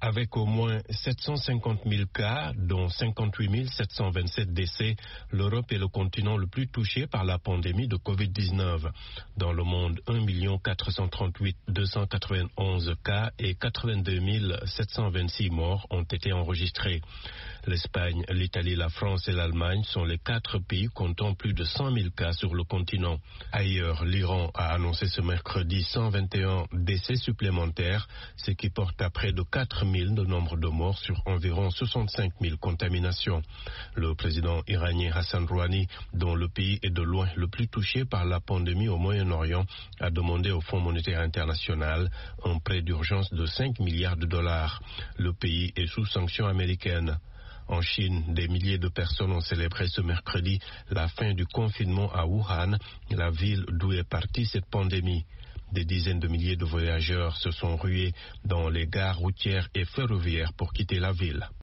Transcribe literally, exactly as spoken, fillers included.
Avec au moins sept cent cinquante mille cas, dont cinquante-huit mille sept cent vingt-sept décès, l'Europe est le continent le plus touché par la pandémie de covid dix-neuf. Dans le monde, un million quatre cent trente-huit mille deux cent quatre-vingt-onze cas et quatre-vingt-deux mille sept cent vingt-six morts ont été enregistrés. L'Espagne, l'Italie, la France et l'Allemagne sont les quatre pays comptant plus de cent mille cas sur le continent. Ailleurs, l'Iran a annoncé ce mercredi cent vingt et un décès supplémentaires, ce qui porte à près de quatre mille le nombre de morts sur environ soixante-cinq mille contaminations. Le président iranien Hassan Rouhani, dont le pays est de loin le plus touché par la pandémie au Moyen-Orient, a demandé au Fonds monétaire international un prêt d'urgence de cinq milliards de dollars. Le pays est sous sanctions américaines. En Chine, des milliers de personnes ont célébré ce mercredi la fin du confinement à Wuhan, la ville d'où est partie cette pandémie. Des dizaines de milliers de voyageurs se sont rués dans les gares routières et ferroviaires pour quitter la ville.